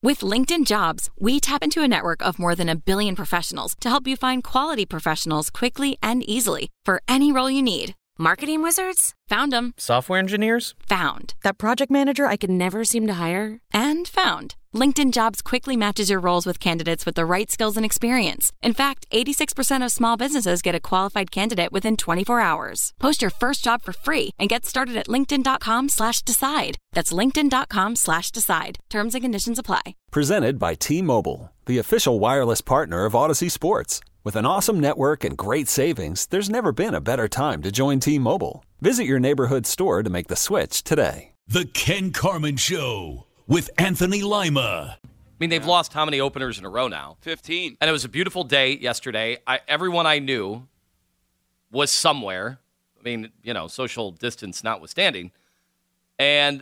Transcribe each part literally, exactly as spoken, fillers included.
With LinkedIn Jobs, we tap into a network of more than a billion professionals to help you find quality professionals quickly and easily for any role you need. Marketing wizards? Found them. Software engineers? Found. That project manager I could never seem to hire? And found. LinkedIn Jobs quickly matches your roles with candidates with the right skills and experience. In fact, eighty-six percent of small businesses get a qualified candidate within twenty-four hours. Post your first job for free and get started at linkedin.com slash decide. That's linkedin.com slash decide. Terms and conditions apply. Presented by T-Mobile, the official wireless partner of Odyssey Sports. With an awesome network and great savings, there's never been a better time to join T-Mobile. Visit your neighborhood store to make the switch today. The Ken Carman Show with Anthony Lima. I mean, they've yeah. lost how many openers in a row now? fifteen. And it was a beautiful day yesterday. I, everyone I knew was somewhere. I mean, you know, social distance notwithstanding. And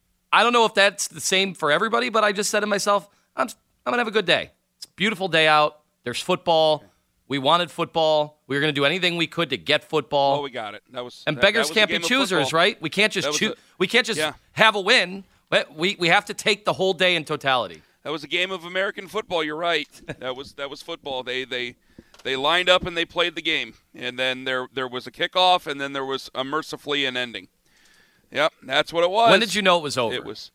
I don't know if that's the same for everybody, but I just said to myself, I'm, I'm going to have a good day. It's a beautiful day out. There's football. We wanted football. We were going to do anything we could to get football. Oh, we got it. That was and that, beggars that was can't be choosers, right? We can't just choose. We can't just yeah. have a win. We we have to take the whole day in totality. That was a game of American football. You're right. That was that was football. They they they lined up and they played the game, and then there there was a kickoff, and then there was a mercifully an ending. Yep, that's what it was. When did you know it was over? It was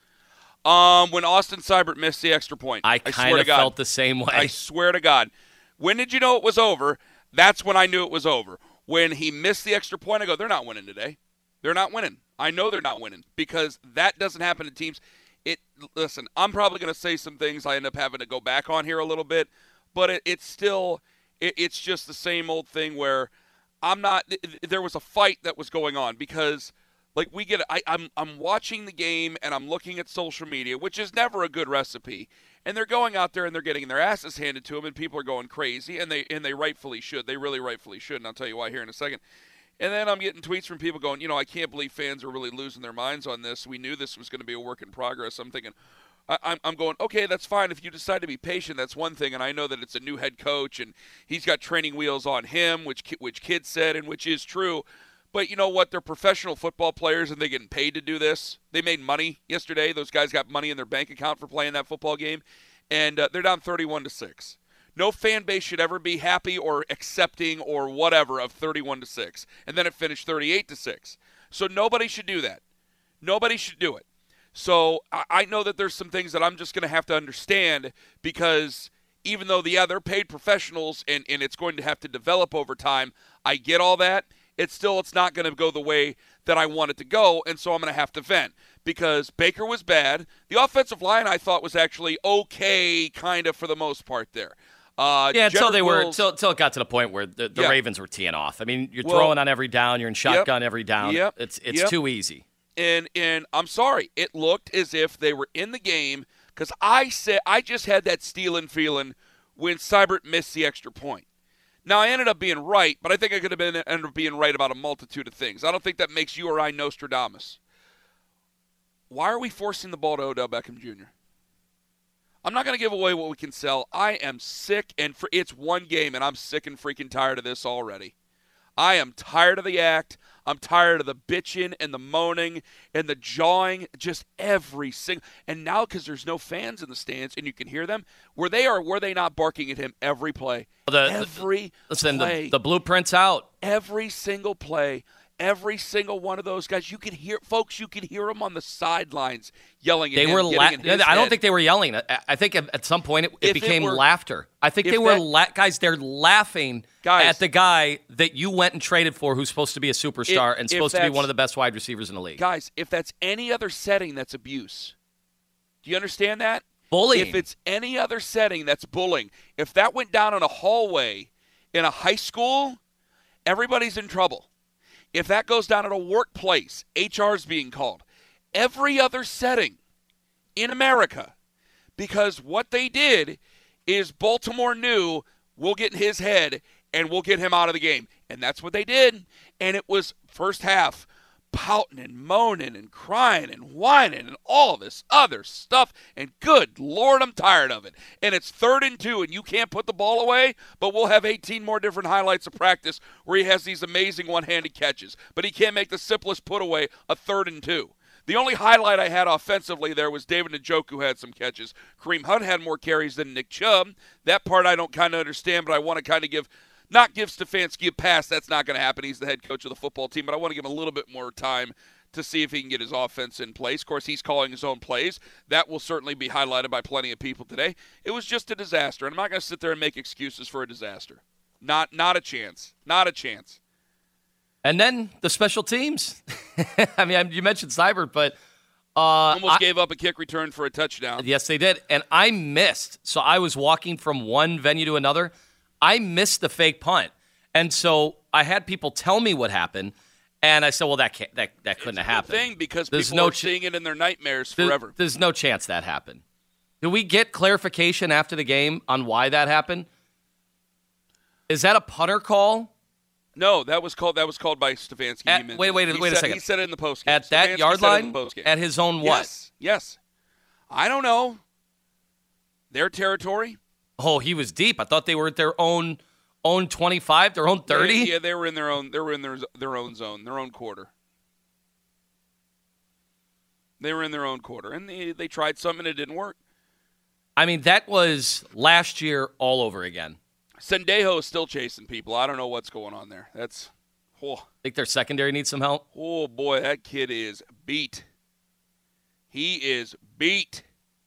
um when Austin Seibert missed the extra point. I kind of felt the same way. I swear to God. When did you know it was over? That's when I knew it was over. When he missed the extra point, I go, they're not winning today. They're not winning. I know they're not winning because that doesn't happen to teams. It listen, I'm probably going to say some things I end up having to go back on here a little bit, but it, it's still it, it's just the same old thing where I'm not – there was a fight that was going on because – like we get, I, I'm I'm watching the game and I'm looking at social media, which is never a good recipe. And they're going out there and they're getting their asses handed to them, and people are going crazy, and they and they rightfully should. They really rightfully should, and I'll tell you why here in a second. And then I'm getting tweets from people going, you know, I can't believe fans are really losing their minds on this. We knew this was going to be a work in progress. I'm thinking, I, I'm I'm going, okay, that's fine. If you decide to be patient, that's one thing. And I know that it's a new head coach and he's got training wheels on him, which which Kid said and which is true. But you know what? They're professional football players, and they're getting paid to do this. They made money yesterday. Those guys got money in their bank account for playing that football game, and uh, they're down thirty-one to six. No fan base should ever be happy or accepting or whatever of thirty-one to six, and then it finished thirty-eight to six. So nobody should do that. Nobody should do it. So I, I know that there's some things that I'm just going to have to understand because even though, yeah, they're paid professionals and, and it's going to have to develop over time, I get all that. It's still, it's not going to go the way that I want it to go, and so I'm going to have to vent because Baker was bad. The offensive line I thought was actually okay, kind of for the most part there. Uh, yeah, until they were Wills, until, until it got to the point where the, the yeah. Ravens were teeing off. I mean, you're well, throwing on every down, you're in shotgun yep, every down. Yep, it's it's yep. too easy. And and I'm sorry, it looked as if they were in the game because I said I just had that stealing feeling when Seibert missed the extra point. Now, I ended up being right, but I think I could have been ended up being right about a multitude of things. I don't think that makes you or I Nostradamus. Why are we forcing the ball to Odell Beckham Junior? I'm not going to give away what we can sell. I am sick, and for, it's one game, and I'm sick and freaking tired of this already. I am tired of the act. I'm tired of the bitching and the moaning and the jawing, just every single. And now, because there's no fans in the stands and you can hear them, were they or were they not barking at him every play? The, every the, listen, play. The, the blueprint's out. Every single play. Every single one of those guys, you could hear, folks, you could hear them on the sidelines yelling at they him. Were la- in his I don't head. think they were yelling. I, I think at some point it, it became it were, laughter. I think they were, that, la- guys, they're laughing guys, at the guy that you went and traded for who's supposed to be a superstar if, and supposed to be one of the best wide receivers in the league. Guys, if that's any other setting, that's abuse. Do you understand that? Bullying. If it's any other setting, that's bullying. If that went down in a hallway in a high school, everybody's in trouble. If that goes down at a workplace, H R's being called. Every other setting in America, because what they did is Baltimore knew we'll get in his head and we'll get him out of the game. And that's what they did. And it was first half pouting and moaning and crying and whining and all this other stuff. And good Lord, I'm tired of it. And it's third and two, and you can't put the ball away, but we'll have eighteen more different highlights of practice where he has these amazing one-handed catches. But he can't make the simplest put away a third and two. The only highlight I had offensively there was David Njoku had some catches. Kareem Hunt had more carries than Nick Chubb. That part I don't kind of understand, but I want to kind of give – not give Stefanski a pass. That's not going to happen. He's the head coach of the football team, but I want to give him a little bit more time to see if he can get his offense in place. Of course, he's calling his own plays. That will certainly be highlighted by plenty of people today. It was just a disaster, and I'm not going to sit there and make excuses for a disaster. Not, not a chance. Not a chance. And then the special teams. I mean, you mentioned Seibert, but uh, almost I, gave up a kick return for a touchdown. Yes, they did. And I missed. So I was walking from one venue to another. I missed the fake punt. And so I had people tell me what happened. And I said, well, that can't, that, that couldn't it's have happened. It's a thing because there's people no are ch- seeing it in their nightmares there, forever. There's no chance that happened. Did we get clarification after the game on why that happened? Is that a punter call? No, that was called. That was called by Stefanski. At, wait, wait, he wait said, a second. He said it in the postgame. At that Stefanski yard said it in line? the postgame. At his own what? Yes, yes. I don't know. Their territory? Oh, he was deep. I thought they were at their own own twenty-five, their own thirty. Yeah, yeah, they were in their own. They were in their their own zone, their own quarter. They were in their own quarter, and they they tried something and it didn't work. I mean, that was last year all over again. Sendejo is still chasing people. I don't know what's going on there. That's. Oh. Think their secondary needs some help? Oh, boy, that kid is beat. He is beat.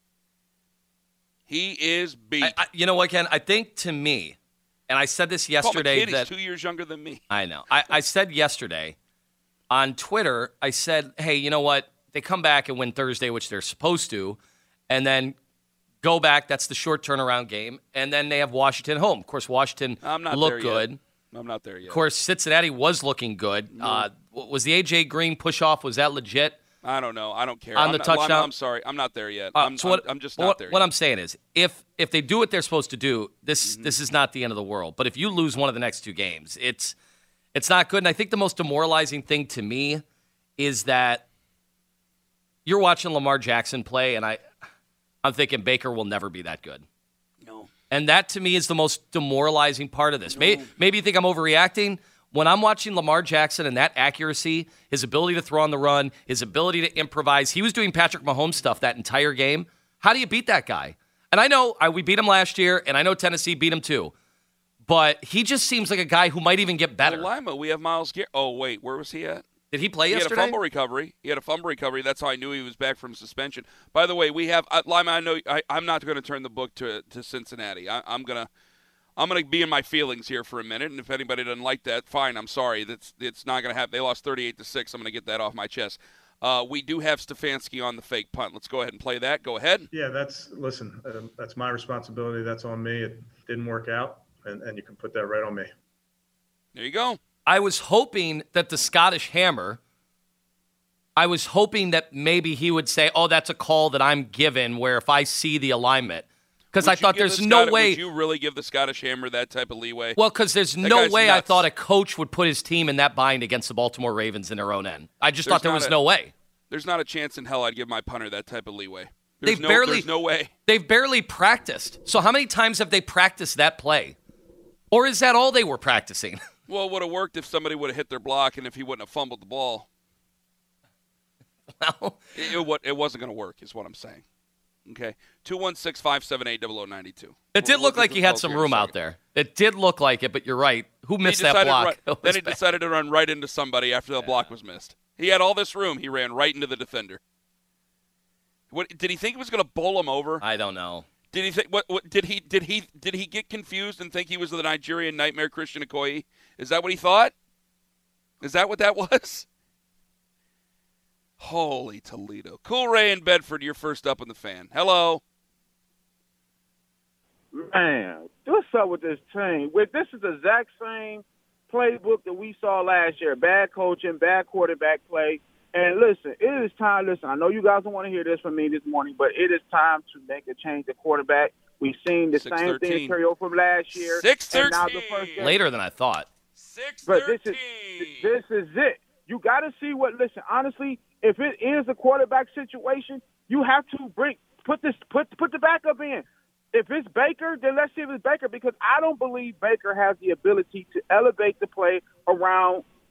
He is beat. I, I, you know what, Ken? I think to me, and I said this yesterday. Kid, that he's two years younger than me. I know. I, I said yesterday on Twitter, I said, hey, you know what? They come back and win Thursday, which they're supposed to, and then go back. That's the short turnaround game. And then they have Washington home. Of course, Washington I'm not looked there good. Yet. I'm not there yet. Of course, Cincinnati was looking good. No. Uh, was the A J Green push-off, was that legit? I don't know. I don't care. On I'm the not, touchdown? Well, I'm, I'm sorry. I'm not there yet. Uh, I'm, so what, I'm, I'm just what, not there What yet. I'm saying is, if if they do what they're supposed to do, this mm-hmm. this is not the end of the world. But if you lose one of the next two games, it's it's not good. And I think the most demoralizing thing to me is that you're watching Lamar Jackson play, and I, I'm thinking Baker will never be that good. No. And that, to me, is the most demoralizing part of this. No. Maybe, maybe you think I'm overreacting. When I'm watching Lamar Jackson and that accuracy, his ability to throw on the run, his ability to improvise, he was doing Patrick Mahomes stuff that entire game. How do you beat that guy? And I know I, we beat him last year, and I know Tennessee beat him too. But he just seems like a guy who might even get better. Well, Lima, we have Myles Garrett. Oh, wait, where was he at? Did he play he yesterday? He had a fumble recovery. He had a fumble recovery. That's how I knew he was back from suspension. By the way, we have uh, Lima. I know I, I'm not going to turn the book to to Cincinnati. I, I'm gonna I'm gonna be in my feelings here for a minute. And if anybody doesn't like that, fine. I'm sorry. That's it's not going to happen. They lost thirty-eight to six. I'm going to get that off my chest. Uh, we do have Stefanski on the fake punt. Let's go ahead and play that. Go ahead. Yeah, that's listen. Uh, that's my responsibility. That's on me. It didn't work out, and, and you can put that right on me. There you go. I was hoping that the Scottish Hammer. I was hoping that maybe he would say, oh, that's a call that I'm given where if I see the alignment. Because I thought there's the no Scott- way. Would you really give the Scottish Hammer that type of leeway? Well, because there's That no guy's way I nuts. thought a coach would put his team in that bind against the Baltimore Ravens in their own end. I just There's thought there not was a- no way. There's not a chance in hell I'd give my punter that type of leeway. There's They've no, barely- There's no way. They've barely practiced. So how many times have they practiced that play? Or is that all they were practicing? Well, it would have worked if somebody would have hit their block and if he wouldn't have fumbled the ball. Well, It, it, wa- it wasn't going to work is what I'm saying. Okay? two one six, five seven eight, zero zero nine two. it did We'll- look we'll like get he the had calls some here in a room out second. there. It did look like it, but you're right. Who missed He that decided to block? run- It was then he bad. decided to run right into somebody after the block was missed. He had all this room. He ran right into the defender. What did he think he was going to bowl him over? I don't know. Did he think? What, what did he? Did he? Did he get confused and think he was the Nigerian nightmare Christian Okoye? Is that what he thought? Is that what that was? Holy Toledo! Cool Ray in Bedford, you're first up in the fan. Hello. Man, what's up with this team? With this is the exact same playbook that we saw last year. Bad coaching, bad quarterback play. And listen, it is time. Listen, I know you guys don't want to hear this from me this morning, but it is time to make a change at quarterback. We've seen the six same thirteen. thing carry over from last year. six and now thirteen. the first game. Later than I thought. six But thirteen. this is this is it. You got to see what. Listen, honestly, if it is a quarterback situation, you have to bring put this put put the backup in. If it's Baker, then let's see if it's Baker because I don't believe Baker has the ability to elevate the play around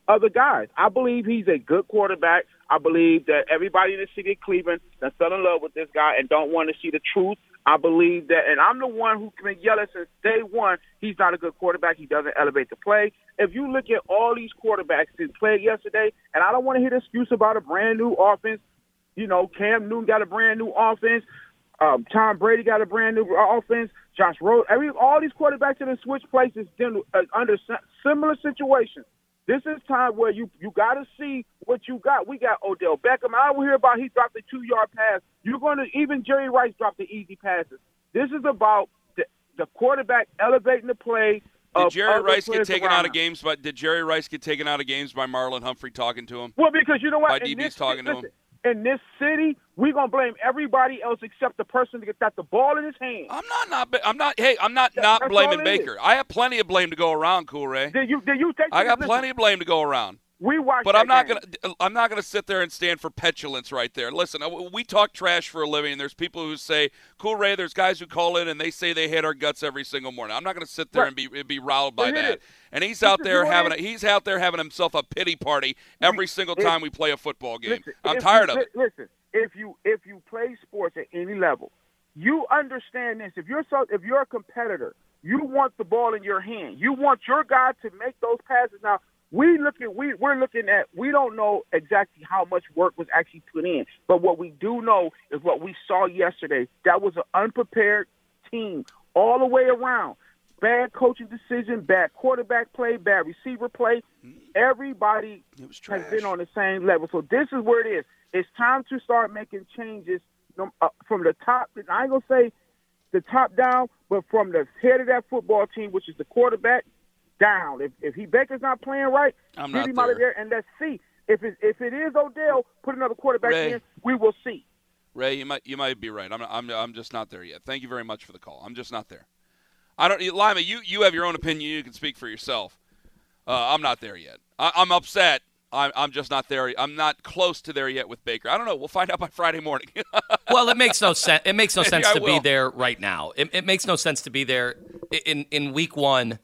other guys. I believe he's a good quarterback. I believe that everybody in the city of Cleveland that fell in love with this guy and don't want to see the truth. I believe that, and I'm the one who's been yelling since day one, he's not a good quarterback. He doesn't elevate the play. If you look at all these quarterbacks who played yesterday, and I don't want to hear the excuse about a brand-new offense. You know, Cam Newton got a brand-new offense. Um, Tom Brady got a brand-new offense. Josh Rose. Every, all these quarterbacks that have switched places uh, under similar situations. This is time where you you got to see what you got. We got Odell Beckham. I don't hear about he dropped a two-yard pass. You're going to – even Jerry Rice dropped the easy passes. This is about the, the quarterback elevating the play. Did Jerry Rice get taken out of games by – did Jerry Rice get taken out of games by Marlon Humphrey talking to him? Well, because you know what? By D B's talking to him? In this city, we're going to blame everybody else except the person that got the ball in his hand. I'm not not I'm not hey, I'm not That, not blaming Baker. I have plenty of blame to go around, Cool Ray. Did you did you take I got listen, plenty of blame to go around. We watched But that I'm not game. going to I'm not going to sit there and stand for petulance right there. Listen, we talk trash for a living, and there's people who say, "Cool Ray," there's guys who call in and they say they hate our guts every single morning. I'm not going to sit there Right. and be be riled by But here it that. is. And he's This out is there what having it a, he's out there having himself a pity party every We- single if- time we play a football game. Listen, I'm if tired you, of it. Listen, if you if you play sports at any level, you understand this. If you're so, if you're a competitor, you want the ball in your hand. You want your guy to make those passes. Now we look at we we're looking at we don't know exactly how much work was actually put in, but what we do know is what we saw yesterday. That was an unprepared team all the way around. Bad coaching decision, bad quarterback play, bad receiver play. Everybody It was has trash. been on the same level. So this is where it is. It's time to start making changes uh, from the top. I ain't going to say the top down, but from the head of that football team, which is the quarterback, down. If if he Baker's not playing right, I'm get not him out of there. there and let's see. If it, if it is Odell, put another quarterback Ray. in, we will see. Ray, you might you might be right. I'm I'm I'm just not there yet. Thank you very much for the call. I'm just not there. I don't, Lima. You you have your own opinion. You can speak for yourself. Uh, I'm not there yet. I, I'm upset. I'm I'm just not there. I'm not close to there yet with Baker. I don't know. We'll find out by Friday morning. Well, it makes no sense. It makes no sense Yeah, I to will. be there right now. It, it makes no sense to be there in in week one.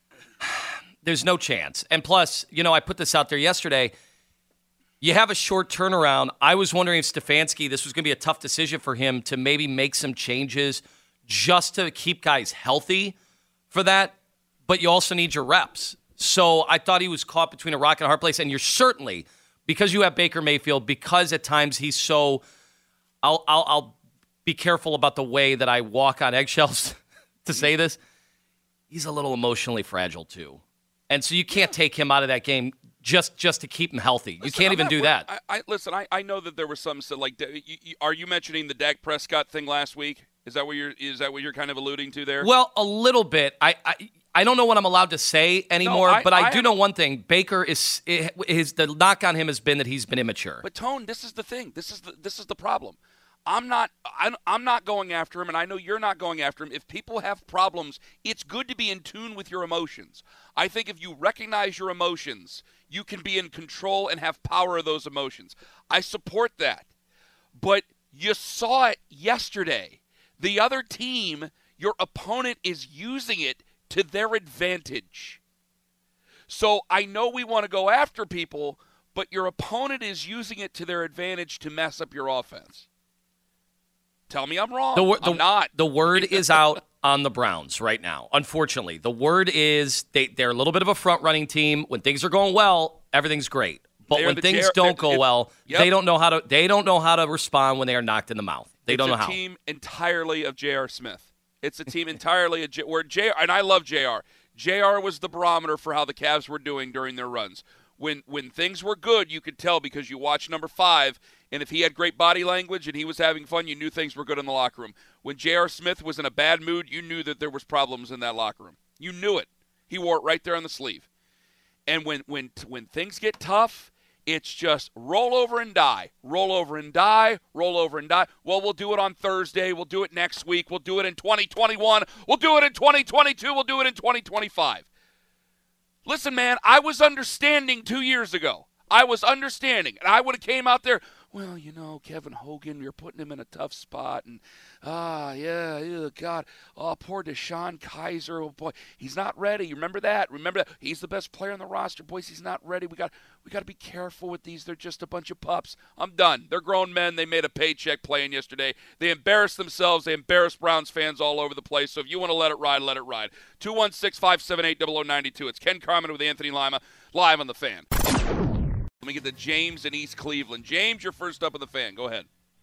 There's no chance. And plus, you know, I put this out there yesterday. You have a short turnaround. I was wondering if Stefanski, this was going to be a tough decision for him to maybe make some changes just to keep guys healthy for that. But you also need your reps. So I thought he was caught between a rock and a hard place. And you're certainly, because you have Baker Mayfield, because at times he's so, I'll, I'll, I'll be careful about the way that I walk on eggshells to say this. He's a little emotionally fragile too. And so you can't take him out of that game just just to keep him healthy. You Listen, can't I'm even not do wor- that. I, I listen. I, I know that there was some so like. You, you, are you mentioning the Dak Prescott thing last week? Is that what you're is that what you're kind of alluding to there? Well, a little bit. I I, I don't know what I'm allowed to say anymore, I- but I, I do am- know one thing. Baker is his the knock on him has been that he's been immature. But Tone, this is the thing. This is the this is the problem. I'm not I'm, I'm not going after him, and I know you're not going after him. If people have problems, it's good to be in tune with your emotions. I think if you recognize your emotions, you can be in control and have power of those emotions. I support that. But you saw it yesterday. The other team, your opponent is using it to their advantage. So I know we want to go after people, but your opponent is using it to their advantage to mess up your offense. Tell me I'm wrong. The, wor- I'm the, not. The word is out on the Browns right now, unfortunately. The word is they, they're a little bit of a front-running team. When things are going well, everything's great. But They're when the things J R don't they're- go well, yep. they don't know how to they don't know how to respond when they are knocked in the mouth. They it's don't know a how. team entirely of J R. Smith. It's a team entirely of J- where J R. And I love J R. J R was the barometer for how the Cavs were doing during their runs. When when things were good, you could tell because you watched number five, and if he had great body language and he was having fun, you knew things were good in the locker room. When J R. Smith was in a bad mood, you knew that there was problems in that locker room. You knew it. He wore it right there on the sleeve. And when when when things get tough, it's just roll over and die, roll over and die, roll over and die. Well, we'll do it on Thursday. We'll do it next week. We'll do it in twenty twenty-one. We'll do it in twenty twenty-two. We'll do it in twenty twenty-five. Listen, man, I was understanding two years ago. I was understanding. And I would have came out there, well, you know, Kevin Hogan, you're putting him in a tough spot. And, ah, yeah, ew, God. Oh, poor Deshaun Kaiser. Oh, boy, he's not ready. You remember that? Remember that? He's the best player on the roster. Boys, he's not ready. We got we got to be careful with these. They're just a bunch of pups. I'm done. They're grown men. They made a paycheck playing yesterday. They embarrassed themselves. They embarrassed Browns fans all over the place. So if you want to let it ride, let it ride. two one six, five seven eight, zero zero nine two. It's Ken Carman with Anthony Lima, live on The Fan. Let me get to James in East Cleveland. James, you're first up on The Fan. Go ahead.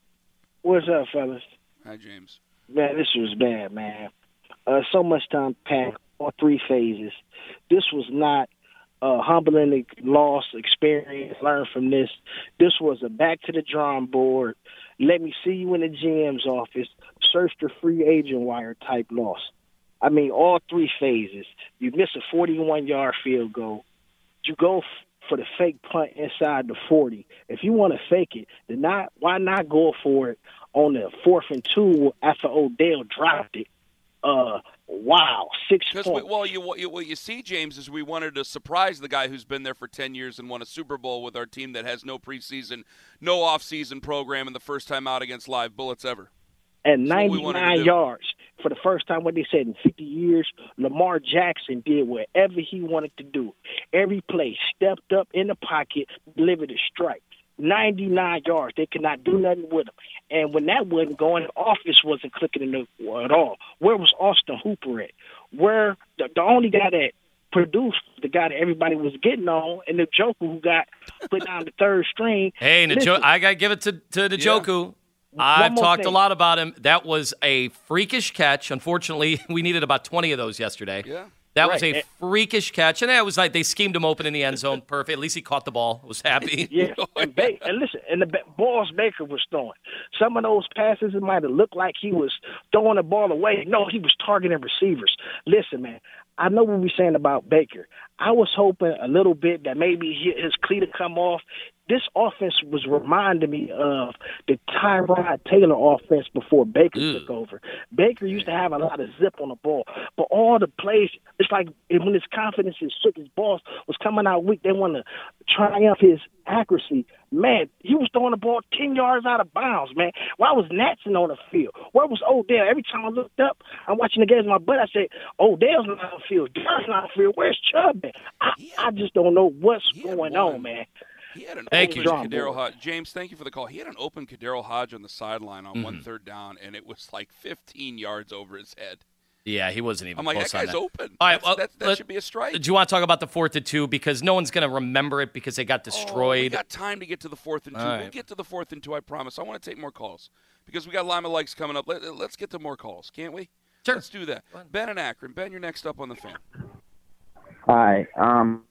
What's up, fellas? Hi, James. Man, this was bad, man. Uh, so much time passed, all three phases. This was not a humbling loss experience. Learn from this. This was a back to the drawing board. Let me see you in the G M's office. Search the free agent wire type loss. I mean, all three phases. You miss a forty-one-yard field goal. You go f- for the fake punt inside the forty. If you want to fake it, then not why not go for it on the fourth and two after Odell dropped it? Uh, wow, six points. We, well, you, what, you, what you see, James, is we wanted to surprise the guy who's been there for ten years and won a Super Bowl with our team that has no preseason, no off-season program, and the first time out against live bullets ever. And ninety-nine yards for the first time, what they said in fifty years, Lamar Jackson did whatever he wanted to do. Every play, stepped up in the pocket, delivered a strike. ninety-nine yards. They could not do nothing with him. And when that wasn't going, the offense wasn't clicking in the, at all. Where was Austin Hooper at? Where the, the only guy that produced, the guy that everybody was getting on, and the Joker who got put down the third string. Hey, Njo- I got to give it to, to the Joker. Yeah. I've talked thing. a lot about him. That was a freakish catch. Unfortunately, we needed about twenty of those yesterday. Yeah. That right. was a freakish catch. And that was like they schemed him open in the end zone. Perfect. At least he caught the ball. Was happy. Yeah. And, ba- and listen, and the balls Baker was throwing. Some of those passes, it might have looked like he was throwing the ball away. No, he was targeting receivers. Listen, man, I know what we're saying about Baker. I was hoping a little bit that maybe his cleat would come off. This offense was reminding me of the Tyrod Taylor offense before Baker Ew. took over. Baker used to have a lot of zip on the ball, but all the plays, it's like when his confidence is shook, his balls was coming out weak. They want to triumph his accuracy. Man, he was throwing the ball ten yards out of bounds, man. Why was Natson on the field? Where was Odell? Every time I looked up, I'm watching the game with my butt. I said, Odell's not on the field. Darren's not on the field. Where's Chubb? I, I just don't know what's going on, man. He had an thank open you, Kadero Hodge. James, thank you for the call. He had an open Kadero Hodge on the sideline on mm-hmm. one third down, and it was like fifteen yards over his head. Yeah, he wasn't even I'm like, close that guy's on that. open. All right, That's, well, that, that let, should be a strike. Do you want to talk about the fourth and two? Because no one's going to remember it because they got destroyed. Oh, we got time to get to the fourth and two. All We'll right. get to the fourth and two, I promise. I want to take more calls because we got Lima Likes coming up. Let, let's get to more calls, can't we? Sure. Let's do that. Ben and Akron. Ben, you're next up on the Fan. Hi. Um.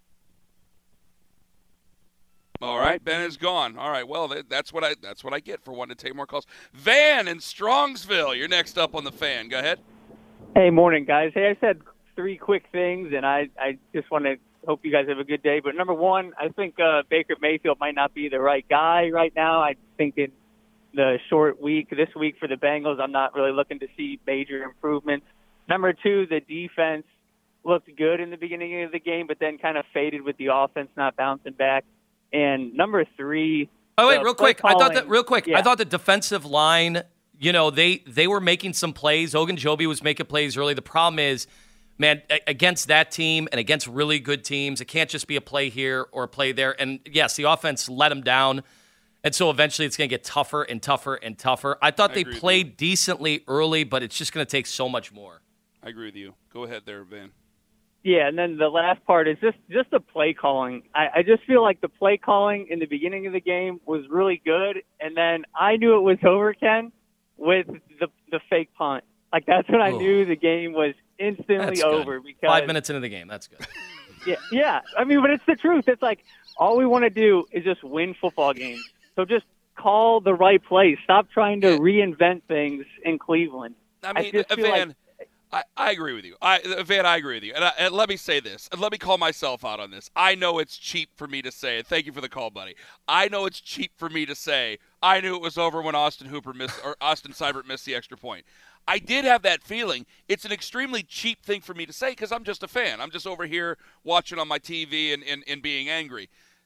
All right, Ben is gone. All right, well, that's what I that's what I get for wanting to take more calls. Van in Strongsville, you're next up on the Fan. Go ahead. Hey, morning, guys. Hey, I said three quick things, and I, I just want to hope you guys have a good day. But number one, I think uh, Baker Mayfield might not be the right guy right now. I think in the short week, this week for the Bengals, I'm not really looking to see major improvements. Number two, the defense looked good in the beginning of the game, but then kind of faded with the offense not bouncing back. And number three. Oh wait, real quick. Calling, I thought that real quick. Yeah. I thought the defensive line. You know, they they were making some plays. Ogunjobi was making plays early. The problem is, man, against that team and against really good teams, it can't just be a play here or a play there. And yes, the offense let them down, and so eventually it's going to get tougher and tougher and tougher. I thought I they played decently early, but it's just going to take so much more. I agree with you. Go ahead there, Van. Yeah, and then the last part is just, just the play calling. I, I just feel like the play calling in the beginning of the game was really good, and then I knew it was over, Ken, with the the fake punt. Like, that's when I Ooh. knew the game was instantly That's over. good. Because Five minutes into the game, that's good. yeah, yeah. I mean, but it's the truth. It's like all we want to do is just win football games. So just call the right plays. Stop trying to reinvent things in Cleveland. I mean, I just feel Van, like, I, I agree with you. I, Van, I agree with you. And, I, and let me say this, and let me call myself out on this. I know it's cheap for me to say, and thank you for the call, buddy. I know it's cheap for me to say, I knew it was over when Austin Hooper missed, or Austin Seibert missed the extra point. I did have that feeling. It's an extremely cheap thing for me to say because I'm just a fan. I'm just over here watching on my T V and, and, and being angry.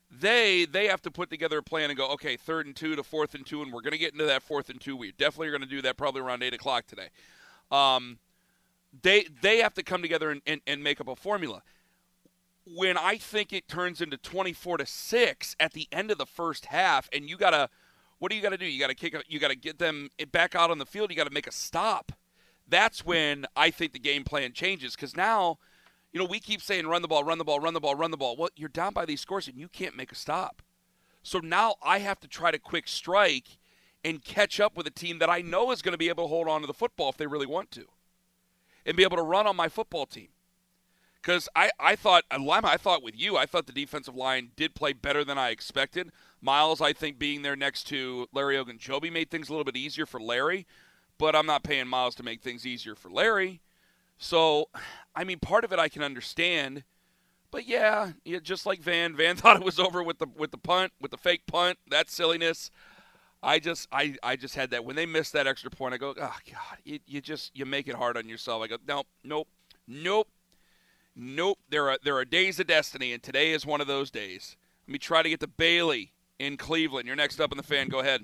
They they have to put together a plan and go, okay, third and two to fourth and two, and we're going to get into that fourth and two. We definitely are going to do that probably around eight o'clock today. Um, they they have to come together and, and, and make up a formula. When I think it turns into twenty-four to six at the end of the first half, and you got to – what do you got to do? You got to kick – you got to get them back out on the field. You got to make a stop. That's when I think the game plan changes because now – you know, we keep saying run the ball, run the ball, run the ball, run the ball. Well, you're down by these scores, and you can't make a stop. So now I have to try to quick strike and catch up with a team that I know is going to be able to hold on to the football if they really want to and be able to run on my football team. Because I, I thought, Lima, I thought with you, I thought the defensive line did play better than I expected. Miles, I think, being there next to Larry Ogunjobi made things a little bit easier for Larry, but I'm not paying Miles to make things easier for Larry. So, I mean, part of it I can understand, but yeah, yeah, just like Van, Van thought it was over with the with the punt, with the fake punt, that silliness. I just, I, I just had that when they missed that extra point. I go, oh God, you, you just, you make it hard on yourself. I go, nope, nope, nope, nope. There are there are days of destiny, and today is one of those days. Let me try to get to Bailey in Cleveland. You're next up in the Fan. Go ahead.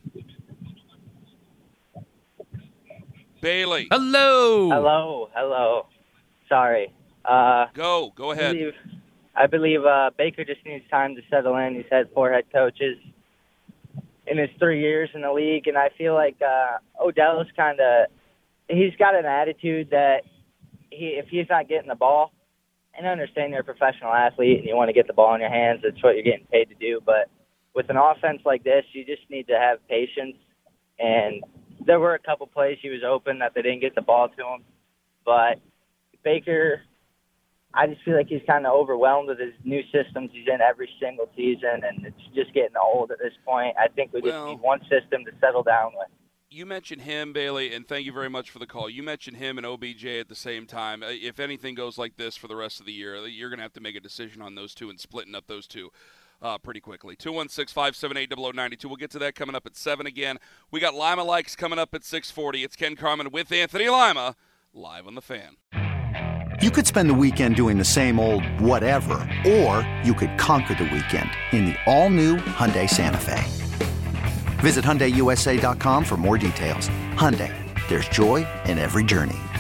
Bailey. Hello. Hello. Hello. Sorry. Uh, go. Go ahead. I believe, I believe uh, Baker just needs time to settle in. He's had four head coaches in his three years in the league, and I feel like uh, Odell's kind of – he's got an attitude that he if he's not getting the ball, and I understand you're a professional athlete and you want to get the ball in your hands. That's what you're getting paid to do. But with an offense like this, you just need to have patience and – there were a couple plays he was open that they didn't get the ball to him. But Baker, I just feel like he's kind of overwhelmed with his new systems he's in every single season, and it's just getting old at this point. I think we just well, need one system to settle down with. You mentioned him, Bailey, and thank you very much for the call. You mentioned him and O B J at the same time. If anything goes like this for the rest of the year, you're going to have to make a decision on those two and splitting up those two. Uh, pretty quickly. two one six, five seven eight, zero zero nine two. We'll get to that coming up at seven again. We got Lima Likes coming up at six forty. It's Ken Carman with Anthony Lima, live on The Fan. You could spend the weekend doing the same old whatever, or you could conquer the weekend in the all-new Hyundai Santa Fe. Visit Hyundai U S A dot com for more details. Hyundai, there's joy in every journey.